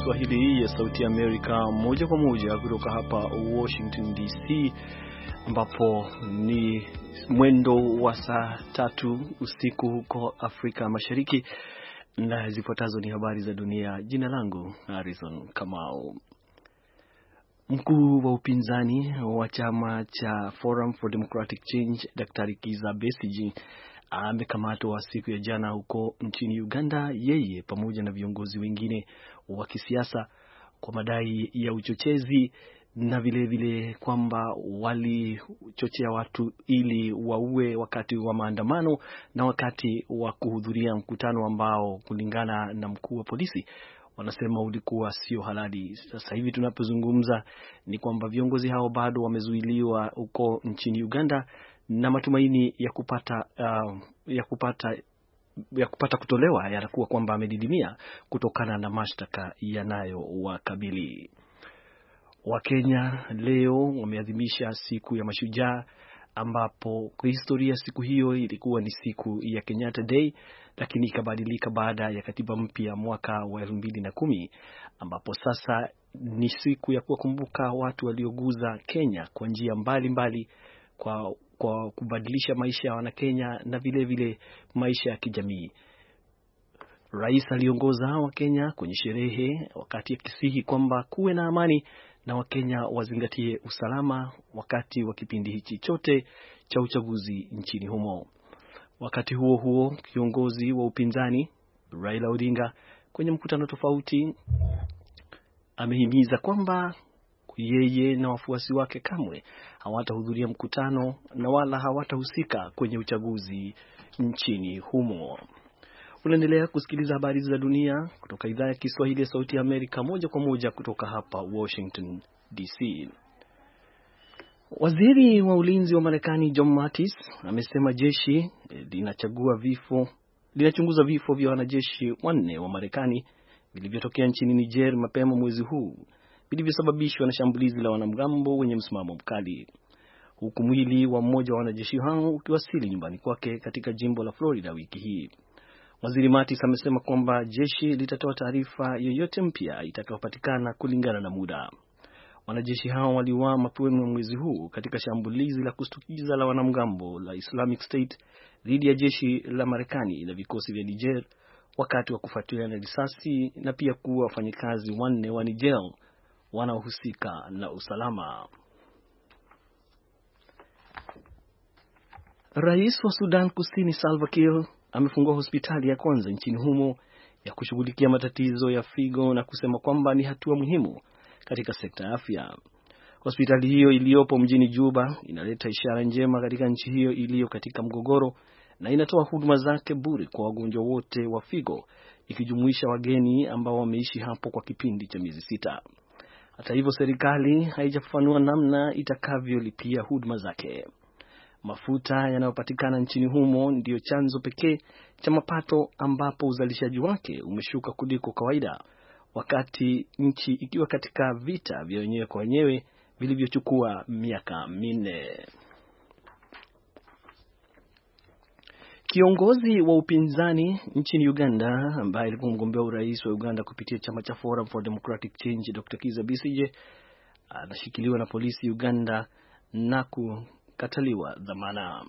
Kiswahili ya Sauti ya Amerika moja kwa moja kutoka hapa Washington DC, ambapo ni mwendo wa saa 3 usiku huko Afrika Mashariki, na zifuatazo ni habari za dunia. Jina langu Harrison Kamau. Mkuu wa upinzani wa chama cha Forum for Democratic Change, Daktari Kizza Besigye, amekamatwa siku ya jana huko nchini Uganda, yeye pamoja na viongozi wengine wa kisiasa kwa madai ya uchochezi na vile kwamba walichochea watu ili waue wakati wa maandamano na wakati wa kuhudhuria mkutano ambao kulingana na mkuu wa polisi wanasema ulikuwa sio halali. Sasa hivi tunapozungumza ni kwamba viongozi hao bado wamezuiliwa huko nchini Uganda, na matumaini ya kupata kutolewa yanakuwa kwamba amedidimia kutokana na mashtaka yanayowakabili. Wakenya leo wameadhimisha siku ya mashujaa, ambapo kwa historia siku hiyo ilikuwa ni siku ya Kenyatta Day, lakini ikabadilika baada ya katiba mpya mwaka wa 2010, ambapo sasa ni siku ya kuwakumbuka watu walioguza Kenya kwa njia mbalimbali kwa kubadilisha maisha ya Wanakenya na vile maisha ya kijamii. Rais aliongoza Wakenya kwenye sherehe wakati akisihi kwamba kuwe na amani na Wakenya wazingatie usalama wakati wa kipindi hichi chote cha uchaguzi nchini humo. Wakati huo huo, kiongozi wa upinzani Raila Odinga kwenye mkutano tofauti amehimiza kwamba yeye na wafuasi wake kamwe hawatahudhuria mkutano na wala hawatahusika kwenye uchaguzi nchini humo. Unaendelea kusikiliza habari za dunia kutoka idhaa ya Kiswahili ya Sauti ya Amerika moja kwa moja kutoka hapa Washington DC. Waziri wa ulinzi wa Marekani John Mattis amesema jeshi linachunguza vifo vya wanajeshi 4 wa Marekani vilivyotokea nchini Niger mapema mwezi huu, vilivyosababishwa na shambulizi la wanamgambo wenye msimamo mkali, huku mwili wa mmoja wa wanajeshi hao ukiwasili nyumbani kwake katika jimbo la Florida wiki hii. Waziri Mattis amesema kwamba jeshi litatoa taarifa yoyote mpya itakayopatikana kulingana na muda. Wanajeshi hao waliuawa mapema mwezi huu katika shambulizi la kushtukiza la wanamgambo la Islamic State dhidi ya jeshi la Marekani na vikosi vya Niger wakati wa kufuatiliana risasi na pia kuua wafanyakazi 4 wa Niger wanaohusika na usalama. Rais wa Sudan Kusini Salva Kiir amefungua hospitali ya kwanza nchini humo ya kushughulikia matatizo ya figo na kusema kwamba ni hatua muhimu katika sekta ya afya. Hospitali hiyo iliyopo mjini Juba inaleta ishara njema katika nchi hiyo iliyo katika mgogoro, na inatoa huduma zake bure kwa wagonjwa wote wa figo, ikijumuisha wageni ambao wameishi hapo kwa kipindi cha miezi 6. Hata hivyo, serikali haijafafanua namna itakavyolipia huduma zake. Mafuta yanayopatikana nchini humo ndiyo chanzo pekee cha mapato, ambapo uzalishaji wake umeshuka kuliko kawaida, wakati nchi ikiwa katika vita vya wenyewe kwa wenyewe vilivyochukua miaka 4. Kiongozi wa upinzani nchini Uganda ambaye alikuwa mgombea urais wa Uganda kupitia chama cha Forum for Democratic Change, Dr. Kizza Besigye, anashikiliwa na polisi Uganda na kukataliwa dhamana.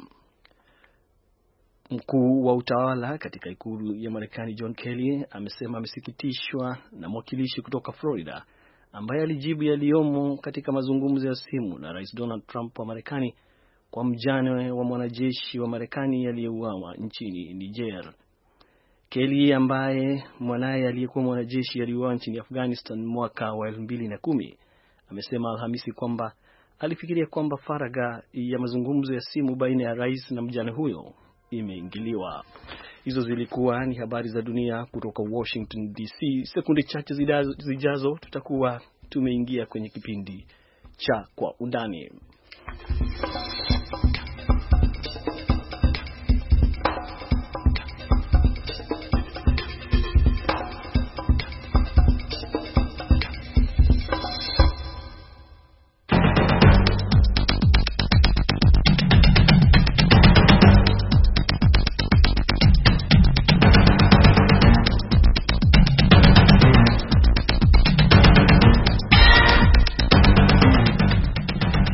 Mkuu wa utawala katika ikulu ya Marekani John Kelly amesema amesikitishwa na mwakilishi kutoka Florida ambaye alijibu yaliyomo katika mazungumzo ya simu na Rais Donald Trump wa Marekani kwa mjane wa mwanajeshi wa Marekani aliyeuawa nchini Niger. Kelly, ambaye mwanaye aliyekuwa mwanajeshi aliuawa nchini Afghanistan mwaka wa 2010, amesema Alhamisi kwamba alifikiria kwamba faragha ya mazungumzo ya simu baina ya rais na mjane huyo imeingiliwa. Hizo zilikuwa ni habari za dunia kutoka Washington DC. Sekunde chache zijazo tutakuwa tumeingia kwenye kipindi cha Kwa Undani.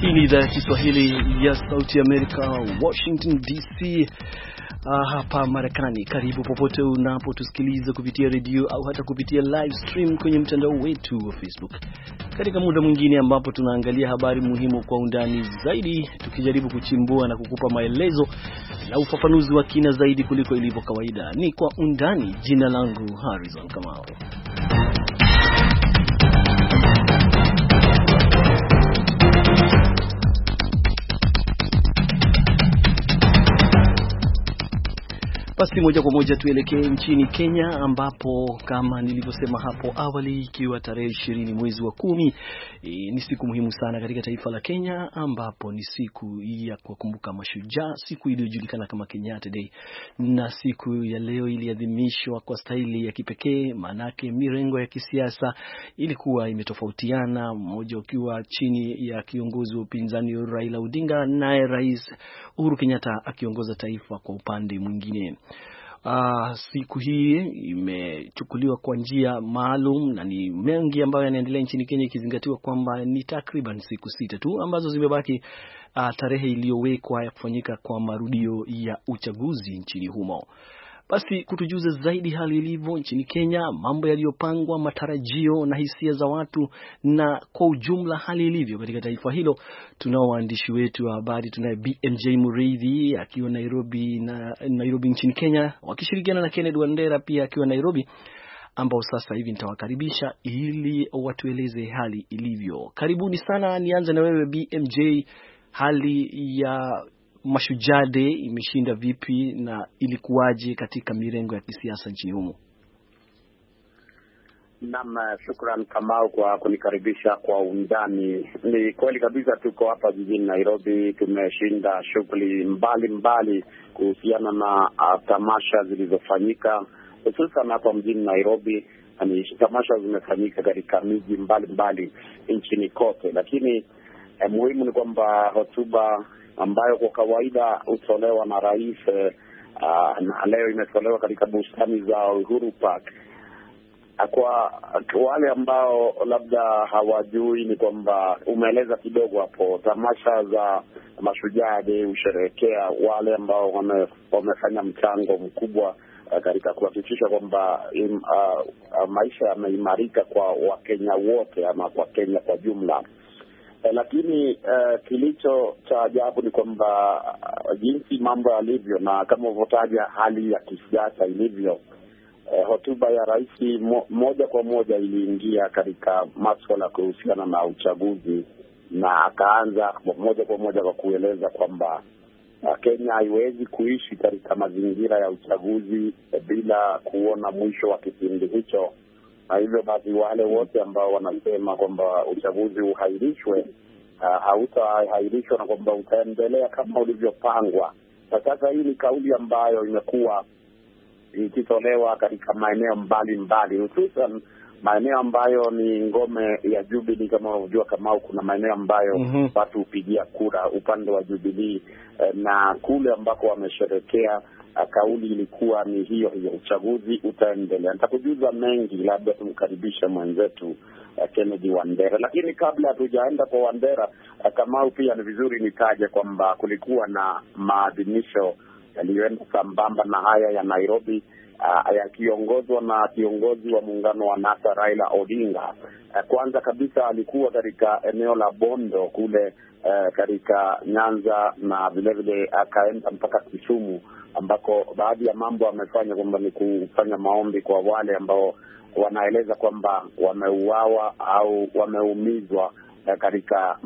Hii ni idhaa ya Kiswahili ya Sauti Amerika, Washington DC, hapa Marekani. Karibu popote unapotusikiliza kupitia redio au hata kupitia live stream kwenye mtandao wetu wa Facebook. Katika muda mwingine ambapo tunaangalia habari muhimu kwa undani zaidi, tukijaribu kuchimbua na kukupa maelezo na ufafanuzi wa kina zaidi kuliko ilivyo kawaida. Ni Kwa Undani. Jina langu Harrison Kamau. Basi moja kwa moja tuelekee nchini Kenya, ambapo kama nilivyosema hapo awali, ikiwa tarehe 20 mwezi wa 10, ni siku muhimu sana katika taifa la Kenya, ambapo ni siku ya kukumbuka mashujaa, siku iliyojulikana kama Kenyatta Day. Na siku ya leo iliadhimishwa kwa staili ya kipekee, manake mirengo ya kisiasa ilikuwa imetofautiana, mmoja ukiwa chini ya kiongozi wa upinzani Raila Odinga, naye Rais Uhuru Kenyatta akiongoza taifa kwa upande mwingine. Siku hii imechukuliwa kwa njia maalum na ni mengi ambayo yanaendelea nchini Kenya, ikizingatiwa kwamba ni takriban siku 6 tu ambazo zimebaki tarehe iliyowekwa ya kufanyika kwa marudio ya uchaguzi nchini humo. Basi kutujuza zaidi hali ilivyo nchini Kenya, mambo yaliyopangwa, matarajio na hisia za watu, na kwa ujumla hali ilivyo katika taifa hilo, tunao waandishi wetu wa habari. Tunaye BMJ Mureithi akiwa Nairobi nchini Kenya, wakishirikiana na Kennedy Wandera pia akiwa Nairobi, ambao sasa hivi nitawakaribisha ili watueleze hali ilivyo. Karibuni sana. Nianze na wewe BMJ, hali ya Mashujaa Day imeshinda vipi na ilikuwaje katika mirengo ya kisiasa nchini humo? Naam, shukran Kamau kwa kunikaribisha Kwa Undani. Ni kweli kabisa, tuko hapa jijini Nairobi, tumeshinda shughuli mbalimbali kuhusiana na tamasha zilizofanyika hususan hapa mjini Nairobi. Ni tamasha zimefanyika katika miji mbalimbali nchini kote, lakini muhimu ni kwamba hotuba ambayo kwa kawaida hutolewa na rais na leo imetolewa katika bustani za Uhuru Park. Kwa wale ambao labda hawajui, ni kwamba umeeleza kidogo hapo, tamasha za Mashujaa Day husherehekea wale ambao wamefanya mchango mkubwa katika kuhakikisha kwamba maisha yameimarika kwa Wakenya wote ama kwa Kenya kwa jumla. Lakini kilicho cha ajabu ni kwamba jinsi mambo yalivyo na kama ulivyotaja hali ya kisiasa ilivyo, hotuba ya rais moja kwa moja iliingia katika masuala kuhusiana na uchaguzi, na akaanza moja kwa moja kwa kueleza kwamba Kenya haiwezi kuishi katika mazingira ya uchaguzi bila kuona mwisho wa kipindi hicho. Na hivyo basi wale wote ambao wanasema kwamba uchaguzi uhairishwe, hautahairishwa na kwamba utaendelea kama ulivyopangwa. Sasa hii ni kauli ambayo imekuwa ikitolewa katika maeneo mbalimbali, hususan maeneo ambayo ni ngome ya Jubilee. Kama unajua, kama kuna maeneo ambayo watu hupigia kura upande wa Jubilee, na kule ambako wamesherekea kauli ilikuwa ni hiyo, uchaguzi utaendelea. Nitakujuza mengi, labda tumkaribishe mwenzetu Kennedy Wandera. Lakini kabla hatujaenda kwa Wandera, Kamau, pia ni vizuri nitaje kwamba kulikuwa na maadhimisho yaliyoenda sambamba na haya ya Nairobi, yakiongozwa na kiongozi wa muungano wa NASA Raila Odinga. Kwanza kabisa alikuwa katika eneo la Bondo kule katika Nyanza, na vile vile akaenda mpaka Kisumu, ambako baadhi ya mambo amefanya kwamba ni kufanya maombi kwa wale ambao wanaeleza kwamba wameuawa au wameumizwa katika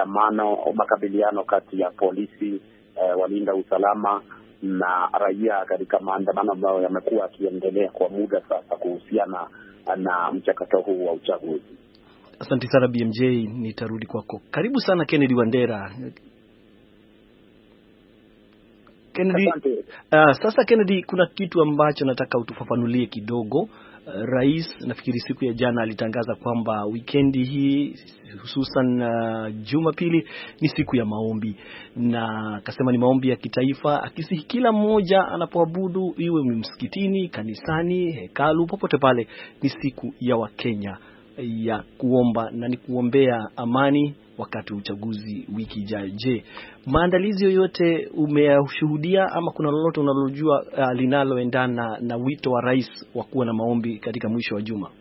makabiliano kati ya polisi, walinda usalama na raia katika maandamano ambayo yamekuwa yakiendelea kwa muda sasa kuhusiana na mchakato huu wa uchaguzi. Asante sana BMJ, nitarudi kwako. Karibu sana Kennedy Wandera. Kennedy, sasa Kennedy, kuna kitu ambacho nataka utufafanulie kidogo. Rais nafikiri siku ya jana alitangaza kwamba weekendi hii hususan Jumapili ni siku ya maombi, na akasema ni maombi ya kitaifa, akisihi kila mmoja anapoabudu, iwe msikitini, kanisani, hekalu, popote pale, ni siku ya Wakenya. ya kuomba na ni kuombea amani wakati uchaguzi wiki ijayo. Je, maandalizi yoyote umeyashuhudia ama kuna lolote unalojua linaloendana na wito wa rais wa kuwa na maombi katika mwisho wa juma?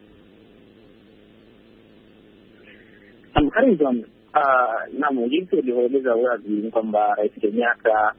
Harrison, jinsi ulivyoeleza wazi kwamba Rais Kenyatta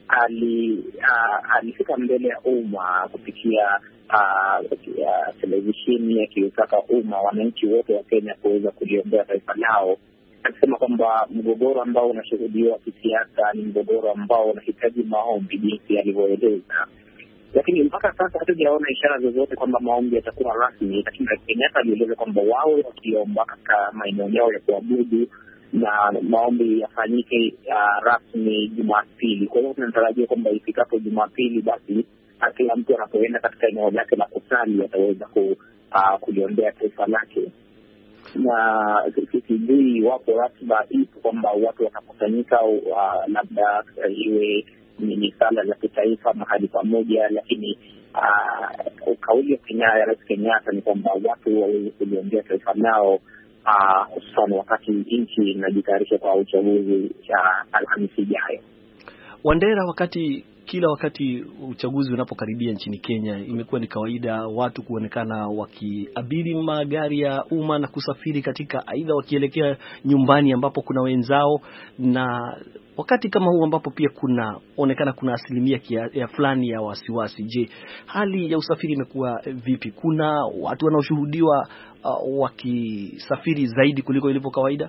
alifika mbele ya umma kupitia televisheni akiutaka umma, wananchi wote wa Kenya kuweza kuliombea taifa lao, akisema kwamba mgogoro ambao unashuhudiwa kisiasa ni mgogoro ambao unahitaji maombi jinsi alivyoeleza. Lakini mpaka sasa hatujaona ishara zozote kwamba maombi yatakuwa rasmi, lakini Kenyatta alieleza kwamba wao wakiomba katika maeneo yao ya kuabudu na maombi yafanyike rasmi Jumapili. Kwa hiyo tunatarajia kwamba ifikapo Jumapili basi kila mtu anapoenda katika eneo lake la kusali ataweza kuliombea taifa lake. Na sijui wapo ratiba ipo kwamba watu watakusanyika labda iwe ni sala za kitaifa mahali pamoja, lakini kauli ya Rais Kenyatta ni kwamba watu waweze kuliombea taifa lao, hususan wakati nchi inajitayarisha kwa uchaguzi cha Alhamisi ijayo. Wandera, kila wakati uchaguzi unapokaribia nchini Kenya, imekuwa ni kawaida watu kuonekana wakiabiri magari ya umma na kusafiri katika aidha wakielekea nyumbani ambapo kuna wenzao, na wakati kama huu ambapo pia kunaonekana kuna asilimia ya fulani ya wasiwasi. Je, hali ya usafiri imekuwa vipi? Kuna watu wanaoshuhudiwa wakisafiri zaidi kuliko ilivyo kawaida?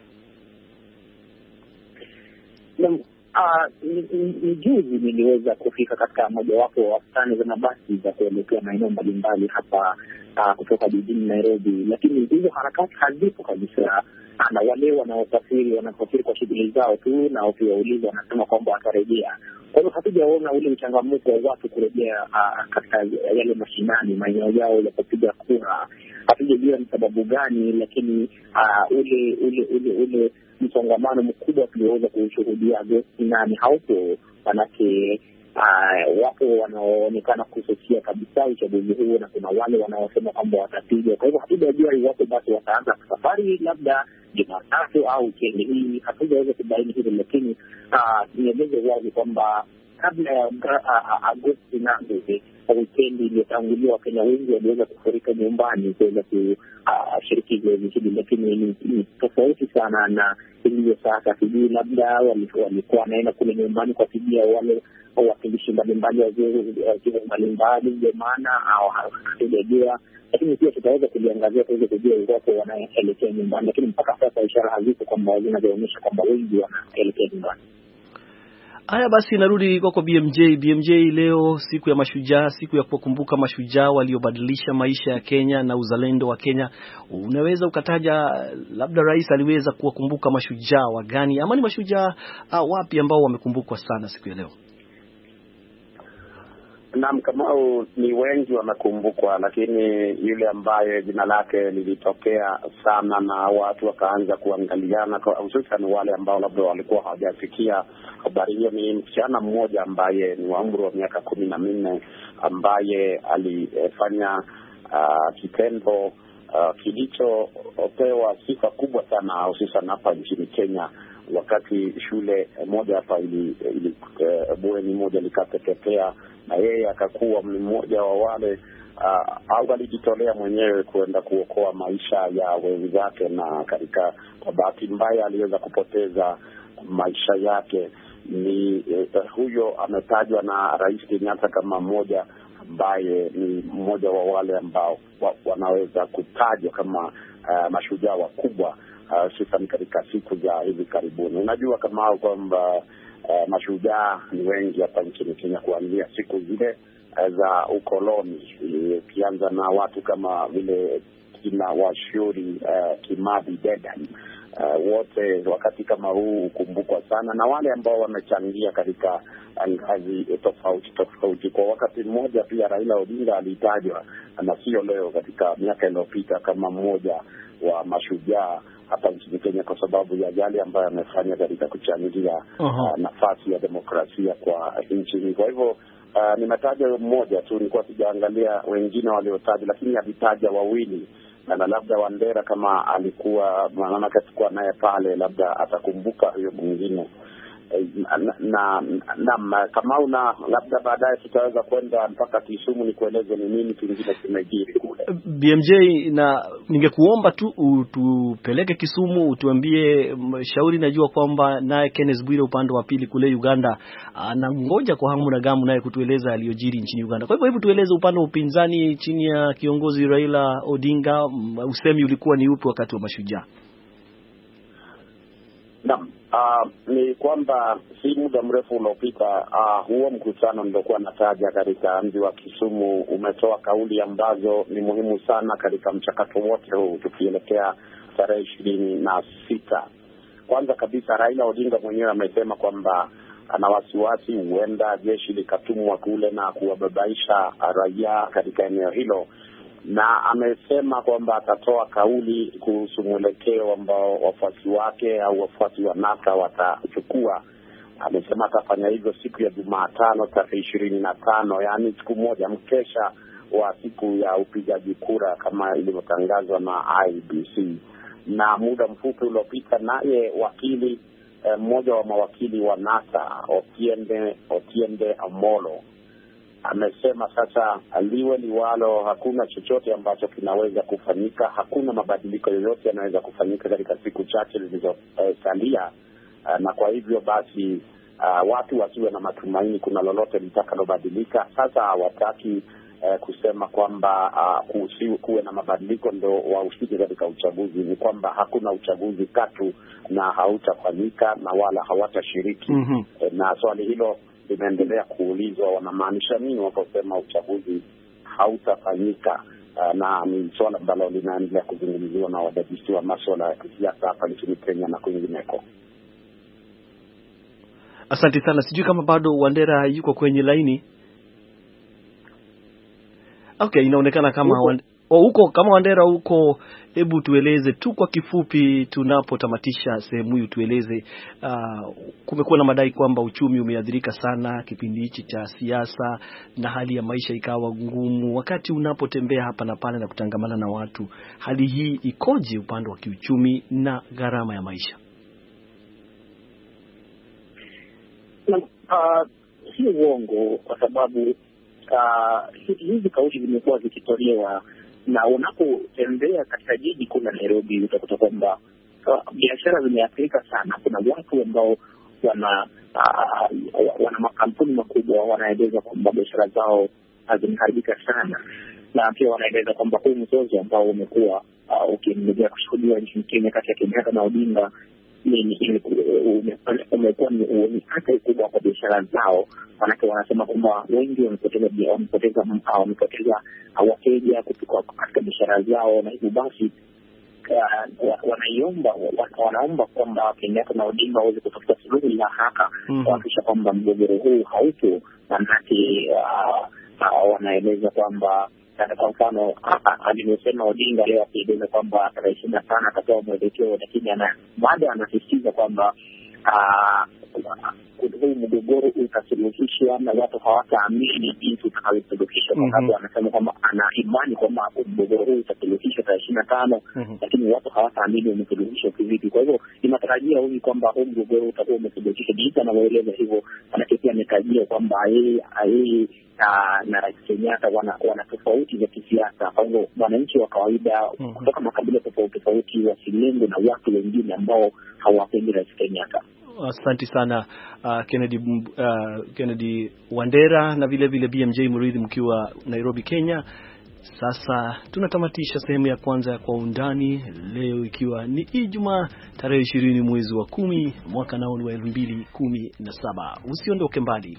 Ni juzi niliweza kufika katika mojawapo wa stani za mabasi za kuelekea maeneo mbalimbali hapa kutoka jijini Nairobi, lakini hizo harakati hazipo kabisa. Na wale wanaosafiri kwa shughuli zao tu, na ukiwauliza wanasema kwamba watarejea. Kwa hiyo hatujaona ule mchangamuko wa watu kurejea katika yale mashinani, maeneo yao ya kupiga kura. Hatujajua ni sababu gani, lakini ule msongamano mkubwa tulioweza kushuhudia Agosti 8 haupo. Manake wapo wanaoonekana kususia kabisa uchaguzi huo, na kuna wale wanaosema kwamba watapiga. Kwa hivyo hatujajua iwapo basi wataanza safari labda Jumatatu au wikendi hii. Hatujaweza kubaini hilo, lakini nieleze wazi kwamba kabla ya Agosti 8 wikendi iliyotangulia, Wakenya wengi waliweza kufurika nyumbani kuweza kushiriki zoezi hili, lakini ni tofauti sana na ilivyo sasa. Sijui labda walikuwa wanaenda kule nyumbani kwa kupigia wale wawakilishi mbalimbali wa vyeo mbalimbali, ndio maana hatujajua. Lakini pia tutaweza kuliangazia tuweze kujua iwapo wanaelekea nyumbani, lakini mpaka sasa ishara hazipo kwamba zinazoonyesha kwamba wengi wanaelekea nyumbani. Haya basi, narudi kwako BMJ. Leo siku ya mashujaa, siku ya kuwakumbuka mashujaa waliobadilisha maisha ya Kenya na uzalendo wa Kenya. Unaweza ukataja labda rais aliweza kuwakumbuka mashujaa wa gani, ama ni mashujaa wapi ambao wamekumbukwa sana siku ya leo? Naam, Kamau, ni wengi wamekumbukwa, lakini yule ambaye jina lake lilitokea sana na watu wakaanza kuangaliana, hususan wale ambao labda walikuwa hawajasikia habari hiyo, ni msichana mmoja ambaye ni wa umri wa miaka 14 ambaye alifanya kitendo kilichopewa sifa kubwa sana hususan hapa nchini Kenya, wakati shule moja hapa bweni moja likateketea, na yeye akakuwa mmoja wa wale au alijitolea mwenyewe kwenda kuokoa maisha ya wenzake, na katika bahati mbaya aliweza kupoteza maisha yake. Ni huyo ametajwa na Rais Kenyatta kama mmoja ambaye ni mmoja wa wale ambao wanaweza kutajwa kama mashujaa wakubwa, hususan katika siku za hivi karibuni. Unajua kama kwamba mashujaa ni wengi hapa nchini Kenya kuanzia siku zile za ukoloni, ukianza na watu kama vile kina Washuri, Kimathi, Dedan, wote wakati kama huu ukumbukwa sana, na wale ambao wamechangia katika ngazi tofauti. Kwa wakati mmoja pia Raila Odinga alitajwa, na sio leo, katika miaka iliyopita kama mmoja wa mashujaa hapa nchini Kenya kwa sababu ya yale ambayo amefanya katika kuchangia nafasi ya demokrasia kwa nchi hii. Kwa hivyo nimetaja mmoja tu, nilikuwa sijaangalia wengine waliotaja, lakini alitaja wawili na labda Wandera kama alikuwa maana atakuwa naye pale, labda atakumbuka huyo mwingine. Na kama labda baadaye tutaweza kwenda mpaka Kisumu ni kueleze ni nini kingine kimejiri kule. BMJ, na ningekuomba tu utupeleke Kisumu, utuambie shauri. Najua kwamba naye Kenneth Bwire upande wa pili kule Uganda anangoja kwa hamu na gamu naye kutueleza aliyojiri nchini Uganda. Kwa hivyo hebu tueleze upande wa upinzani chini ya kiongozi Raila Odinga, usemi ulikuwa ni upi wakati wa Mashujaa? Naam. Ni kwamba si muda mrefu uliopita huo mkutano nilikuwa nataja katika mji wa Kisumu umetoa kauli ambazo ni muhimu sana katika mchakato wote huu tukielekea tarehe 26. Kwanza kabisa, Raila Odinga mwenyewe amesema kwamba ana wasiwasi huenda jeshi likatumwa kule na kuwababaisha raia katika eneo hilo, na amesema kwamba atatoa kauli kuhusu mwelekeo ambao wafuasi wake au wafuasi wa NASA watachukua. Amesema atafanya hivyo siku ya Jumatano tarehe 25, yaani siku moja mkesha wa siku ya upigaji kura kama ilivyotangazwa na IEBC. Na muda mfupi uliopita naye wakili mmoja wa mawakili wa NASA Otiende Amolo amesema sasa liwe liwalo, hakuna chochote ambacho kinaweza kufanyika, hakuna mabadiliko yoyote yanaweza kufanyika katika siku chache zilizosalia, na kwa hivyo basi watu wasiwe na matumaini kuna lolote litakalobadilika. Sasa hawataki kusema kwamba kuwe na mabadiliko ndo wahusike katika uchaguzi. Ni kwamba hakuna uchaguzi katu na hautafanyika na wala hawatashiriki. Na swali hilo linaendelea kuulizwa, wanamaanisha nini waposema uchaguzi hautafanyika, na ni swala ambalo linaendelea kuzungumziwa na wadadisi wa masuala ya kisiasa hapa nchini Kenya na kwingineko. Asante sana. Sijui kama bado Wandera yuko kwenye laini. Okay, inaonekana kama huko kama Wandera huko. Hebu tueleze tu kwa kifupi tunapotamatisha sehemu hii, tueleze kumekuwa na madai kwamba uchumi umeathirika sana kipindi hichi cha siasa na hali ya maisha ikawa ngumu. Wakati unapotembea hapa na pale na kutangamana na watu, hali hii ikoje upande wa kiuchumi na gharama ya maisha? Si uongo, kwa sababu hizi kauli zimekuwa zikitolewa, na unapotembea katika jiji kuu la Nairobi utakuta kwamba biashara zimeathirika sana. Kuna watu ambao wana makampuni makubwa wanaeleza kwamba biashara zao zimeharibika sana, na pia wanaeleza kwamba huu mzozo ambao umekuwa ukiendelea kushuhudiwa nchini Kenya kati ya Kenyatta na Odinga umekuwa ni athari kubwa kwa biashara zao. Manake wanasema kwamba wengi wamepoteza wateja katika biashara zao, na hivyo basi wanaomba kwamba Kenyatta na Odinga waweze kutafuta suluhu la haraka kuhakikisha kwamba mgogoro huu haupo. Manake wanaeleza kwamba kwa mfano alivyosema Odinga leo akieleza kwamba tarehe 25 atatoa mwelekeo, lakini baada anasisitiza kwamba huu mgogoro utasuluhishwa na watu hawataamini jinsi utakavyosuluhishwa, kwa sababu anasema kwamba ana imani kwamba mgogoro huu utasuluhishwa tarehe 25, lakini watu hawataamini umesuluhishwa kivipi. Kwa hivyo inatarajia huyu kwamba huu mgogoro utakuwa umesuluhishwa jinsi anavyoeleza hivyo. Anakipia ametarajia kwamba yeye na Rais Kenyatta wana tofauti za kisiasa. Kwa hivyo wananchi wa kawaida kutoka makabila tofauti wasilengwe na watu wengine ambao hawapendi Rais Kenyatta. Asante sana Kennedy Wandera na vile vile BMJ Muridhi mkiwa Nairobi, Kenya. Sasa tunatamatisha sehemu ya kwanza ya Kwa Undani leo, ikiwa ni Ijumaa tarehe 20 mwezi wa 10 mwaka nao ni wa 2017. Usiondoke mbali.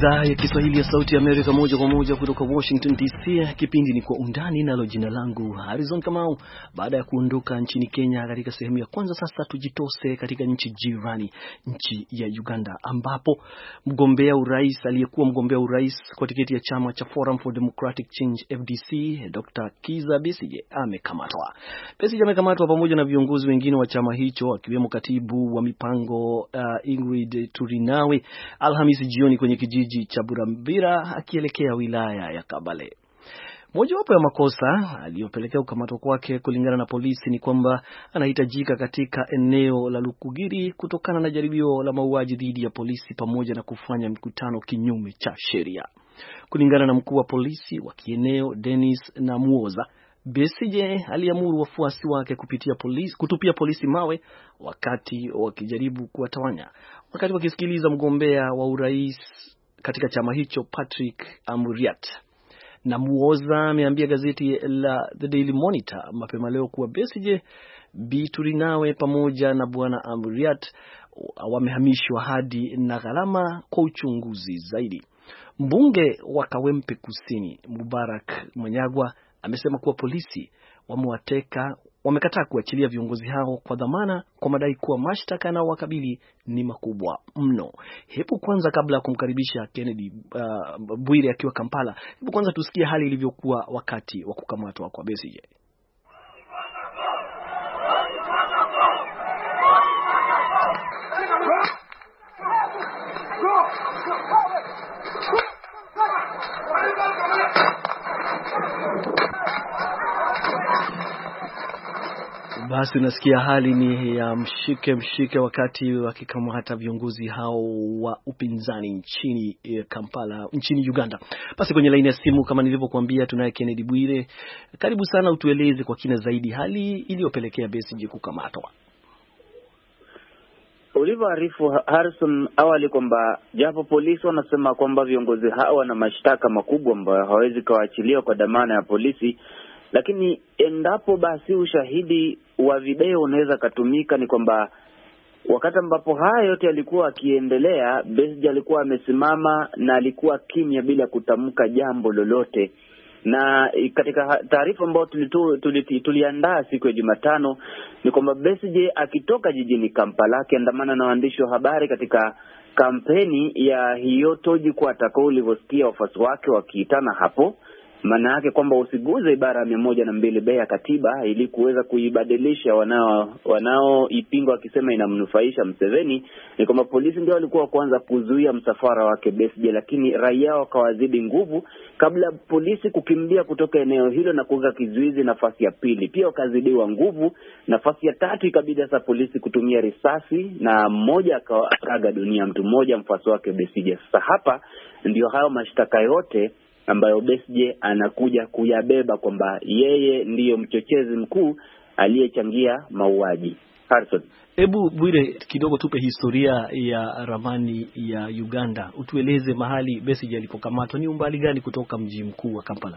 Idhaa ya Kiswahili ya Sauti ya Amerika moja kwa moja kutoka Washington DC. Kipindi ni Kwa Undani, nalo jina langu Harrison Kamau. Baada ya kuondoka nchini Kenya katika sehemu ya kwanza, sasa tujitose katika nchi jirani, nchi ya Uganda, ambapo aliyekuwa mgombea urais kwa tiketi ya chama cha Forum for Democratic Change FDC, Dr. Kizza Besigye amekamatwa. Besigye amekamatwa pamoja na viongozi wengine wa chama hicho, akiwemo katibu wa mipango Ingrid Turinawe, Alhamisi jioni kwenye kijiji cha Burambira akielekea wilaya ya Kabale. Mojawapo ya makosa aliyopelekea kukamatwa kwake kulingana na polisi ni kwamba anahitajika katika eneo la Lukugiri kutokana na jaribio la mauaji dhidi ya polisi pamoja na kufanya mikutano kinyume cha sheria. Kulingana na mkuu wa polisi wa kieneo Dennis Namuoza, Besigye aliamuru wafuasi wake kutupia polisi mawe wakati wakijaribu kuwatawanya. Wakati wakisikiliza mgombea wa urais katika chama hicho Patrick Amuriat. Namuoza ameambia gazeti la The Daily Monitor mapema leo kuwa Besigye, Bi Turinawe pamoja na bwana Amuriat wamehamishwa hadi na gharama kwa uchunguzi zaidi. Mbunge wa Kawempe Kusini Mubarak Manyagwa amesema kuwa polisi wamekataa kuachilia viongozi hao kwa dhamana kwa madai kuwa mashtaka na wakabili ni makubwa mno. Hebu kwanza, kabla ya kumkaribisha Kennedy Bwire akiwa Kampala, hebu kwanza tusikie hali ilivyokuwa wakati wa kukamatwa kwa Besigye. Basi unasikia hali ni ya mshike wakati wakikamata viongozi hao wa upinzani nchini Kampala, nchini Uganda. Basi kwenye laini ya simu kama nilivyokuambia tunaye Kennedy Bwire. Karibu sana, utueleze kwa kina zaidi hali iliyopelekea Besigye kukamatwa. Ulivyoarifu Harrison awali kwamba japo polisi wanasema kwamba viongozi hao wana mashtaka makubwa ambayo hawezi kuachiliwa kwa dhamana ya polisi, lakini endapo basi ushahidi wa video unaweza kutumika, ni kwamba wakati ambapo haya yote yalikuwa akiendelea, Besigye alikuwa amesimama na alikuwa kimya bila kutamka jambo lolote. Na katika taarifa ambayo tuliandaa siku ya Jumatano ni kwamba Besigye akitoka jijini Kampala akiandamana na waandishi wa habari katika kampeni ya hiyo toji kwa atakao, ulivyosikia wafuasi wake wakiitana hapo, maana yake kwamba usiguze ibara ya 102B ya katiba ili kuweza kuibadilisha wanaoipinga wakisema inamnufaisha Museveni. Ni kwamba polisi ndio walikuwa kwanza kuzuia msafara wake Besigye, lakini raia wakawazidi nguvu kabla polisi kukimbia kutoka eneo hilo na kuweka kizuizi nafasi ya pili. Pia wakazidiwa nguvu, nafasi ya tatu ikabidi sasa polisi kutumia risasi na mmoja akaaga dunia, mtu mmoja mfuasi wake Besigye. Sasa hapa ndio hayo mashtaka yote ambayo Besigye anakuja kuyabeba kwamba yeye ndiyo mchochezi mkuu aliyechangia mauaji. Harrison, hebu Bwire kidogo tupe historia ya ramani ya Uganda. Utueleze mahali Besigye alipokamatwa ni umbali gani kutoka mji mkuu wa Kampala?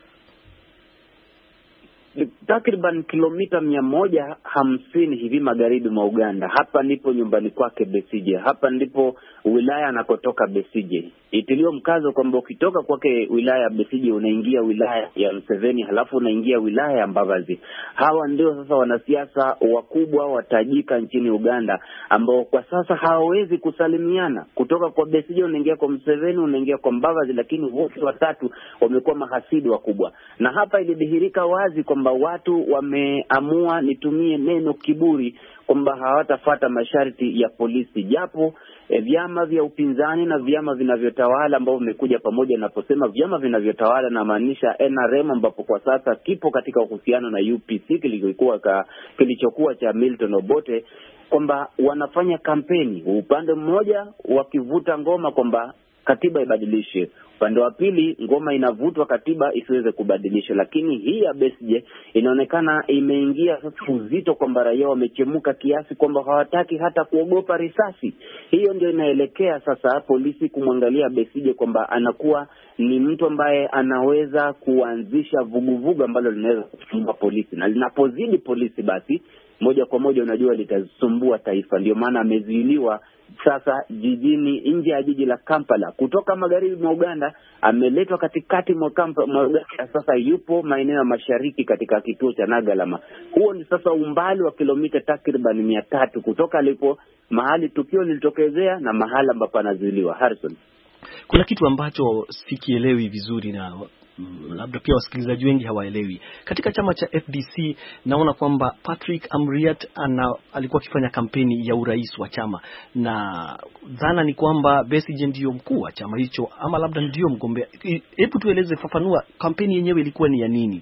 Takriban kilomita 150 hivi magharibi mwa Uganda. Hapa ndipo nyumbani kwake Besigye. Hapa ndipo wilaya anakotoka Besigye. Itilio mkazo kwamba ukitoka kwake wilaya ya Besigye unaingia wilaya ya Museveni, halafu unaingia wilaya ya Mbavazi. Hawa ndio sasa wanasiasa wakubwa watajika nchini Uganda ambao kwa sasa hawawezi kusalimiana. Kutoka kwa Besigye unaingia kwa Museveni, unaingia kwa Mbavazi, lakini wote watatu wamekuwa mahasidi wakubwa. Na hapa ilidhihirika wazi kwamba watu wameamua, nitumie neno kiburi, kwamba hawatafuata masharti ya polisi, japo vyama vya upinzani na vyama vinavyotawala ambao vimekuja pamoja. Naposema vyama vinavyotawala na maanisha NRM ambapo kwa sasa kipo katika uhusiano na UPC kilichokuwa cha Milton Obote, kwamba wanafanya kampeni upande mmoja wakivuta ngoma kwamba katiba ibadilishe, upande wa pili ngoma inavutwa katiba isiweze kubadilisha. Lakini hii ya Besigye inaonekana imeingia sasa uzito kwamba raia wamechemuka kiasi kwamba hawataki hata kuogopa risasi. Hiyo ndio inaelekea sasa polisi kumwangalia Besigye kwamba anakuwa ni mtu ambaye anaweza kuanzisha vuguvugu ambalo linaweza kusumbua polisi, na linapozidi polisi basi moja kwa moja unajua litasumbua taifa. Ndio maana amezuiliwa sasa jijini, nje ya jiji la Kampala. Kutoka magharibi mwa Uganda ameletwa katikati mwa Uganda, sasa yupo maeneo ya mashariki katika kituo cha Nagalama. Huo ni sasa umbali wa kilomita takriban 300 kutoka alipo mahali tukio lilitokezea na mahali ambapo anazuiliwa. Harrison, kuna kitu ambacho sikielewi vizuri na labda pia wasikilizaji wengi hawaelewi. Katika chama cha FDC naona kwamba Patrick Amriat alikuwa akifanya kampeni ya urais wa chama, na dhana ni kwamba Besigye ndio mkuu wa chama hicho ama labda ndio mgombea. Hebu tueleze, fafanua, kampeni yenyewe ilikuwa ni ya nini?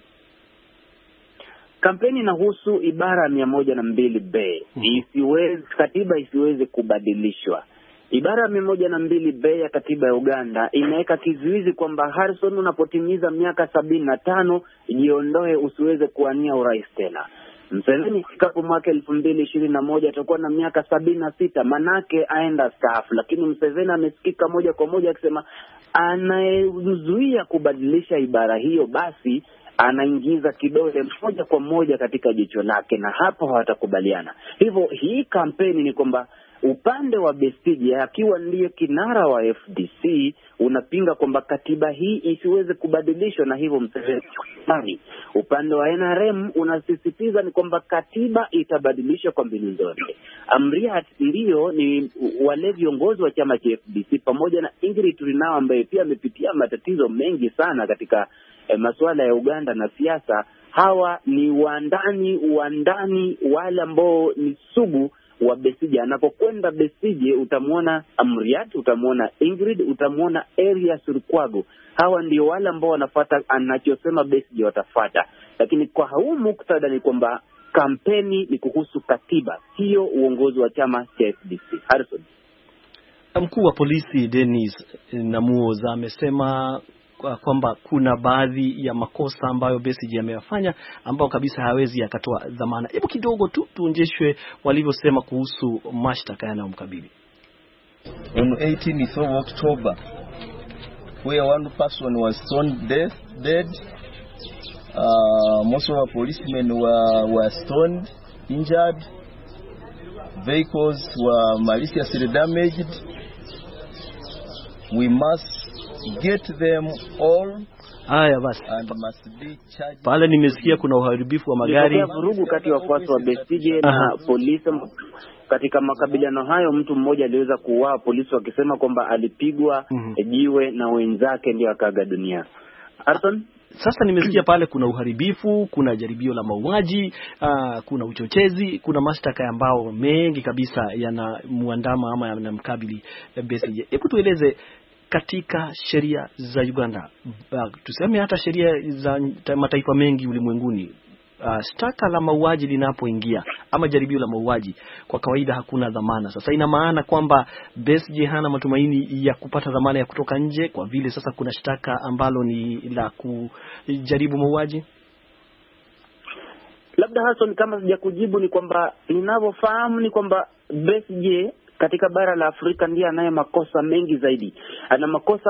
Kampeni inahusu ibara 102B. Katiba isiweze kubadilishwa. Ibara 102B ya katiba ya Uganda inaweka kizuizi kwamba Harrison, unapotimiza miaka 75 jiondoe, usiweze kuania urais tena. Mseveni ifikapo mwaka 2021 atakuwa na miaka 76, manake aenda staafu. Lakini Mseveni amesikika moja kwa moja akisema anayemzuia kubadilisha ibara hiyo basi anaingiza kidole moja kwa moja katika jicho lake, na hapo hawatakubaliana. Hivyo hii kampeni ni kwamba upande wa Besigye akiwa ndiye kinara wa FDC unapinga kwamba katiba hii isiweze kubadilishwa, na hivyo Mseveni. Upande wa NRM unasisitiza ni kwamba katiba itabadilishwa kwa mbinu zote. Amriat ndio ni wale viongozi wa chama cha FDC pamoja na Ingrid Turinao ambaye pia amepitia matatizo mengi sana katika masuala ya Uganda na siasa. Hawa ni wandani wale ambao ni sugu wa Besigye. Anapokwenda Besigye utamwona Amriat, utamwona Ingrid, utamwona Erias Lukwago. Hawa ndio wale ambao wanafuata anachosema Besigye watafuata. Lakini kwa huu muktadha ni kwamba kampeni ni kuhusu katiba, sio uongozi wa chama cha FDC. Harrison, mkuu wa polisi Dennis Namuoza amesema kwamba kuna baadhi ya makosa ambayo Besigye ameyafanya ambao kabisa hawezi akatoa dhamana. Hebu kidogo tu tuonjeshwe walivyosema kuhusu mashtaka yanayomkabili. On 18th of October, where one person was stoned dead, most of our policemen were stoned, injured, vehicles were maliciously damaged. We must get them all. Haya basi, pale nimesikia kuna uharibifu wa magari, vurugu kati ya wafuasi wa Besigye na polisi. Katika makabiliano hayo mtu mmoja aliweza kuuawa, polisi wakisema kwamba alipigwa jiwe na wenzake ndio akaga dunia. Arton, sasa nimesikia pale kuna uharibifu, kuna jaribio la mauaji, kuna uchochezi, kuna mashtaka ambao mengi kabisa yanamuandama ama yanamkabili Besigye. Hebu tueleze, katika sheria za Uganda, tuseme hata sheria za mataifa mengi ulimwenguni, shtaka la mauaji linapoingia ama jaribio la mauaji, kwa kawaida hakuna dhamana. Sasa ina maana kwamba Besigye hana matumaini ya kupata dhamana ya kutoka nje kwa vile sasa kuna shtaka ambalo ni la kujaribu mauaji. Labda Hassan, kama sija kujibu, ni kwamba ninavyofahamu ni kwamba Besigye katika bara la Afrika ndiye anaye makosa mengi zaidi. Ana makosa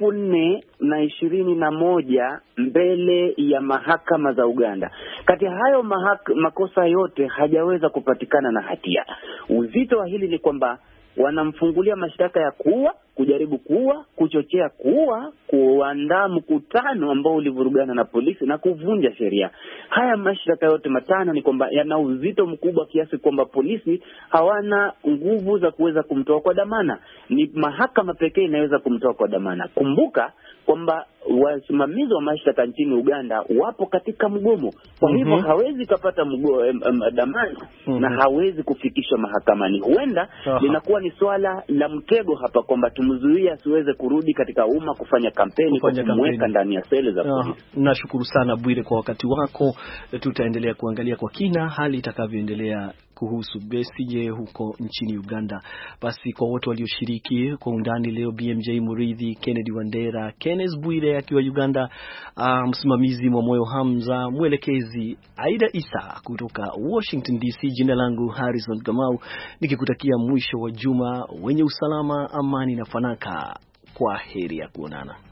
4,021 mbele ya mahakama za Uganda. Kati ya hayo makosa yote hajaweza kupatikana na hatia. Uzito wa hili ni kwamba wanamfungulia mashtaka ya kuua, kujaribu kuua, kuchochea kuua, kuandaa mkutano ambao ulivurugana na polisi na kuvunja sheria. Haya mashtaka yote matano ni kwamba yana uzito mkubwa kiasi kwamba polisi hawana nguvu za kuweza kumtoa kwa dhamana. Ni mahakama pekee inaweza kumtoa kwa dhamana. Kumbuka kwamba wasimamizi wa mashtaka nchini Uganda wapo katika mgomo. Kwa hivyo hawezi kupata dhamana na hawezi kufikishwa mahakamani. Huenda linakuwa ni swala la mtego hapa kwamba tumzuia asiweze kurudi katika umma kufanya kampeni kwa kumweka ndani ya seli za polisi. Nashukuru sana Bwire kwa wakati wako. Tutaendelea kuangalia kwa kina hali itakavyoendelea kuhusu Besigye huko nchini Uganda. Basi kwa wote walioshiriki kwa undani leo, BMJ Muridhi, Kennedy Wandera, Kenneth Bwire akiwa Uganda, msimamizi Mwamoyo Hamza, mwelekezi Aida Isa kutoka Washington DC. Jina langu Harrison Kamau, nikikutakia mwisho wa juma wenye usalama, amani na fanaka. Kwa heri ya kuonana.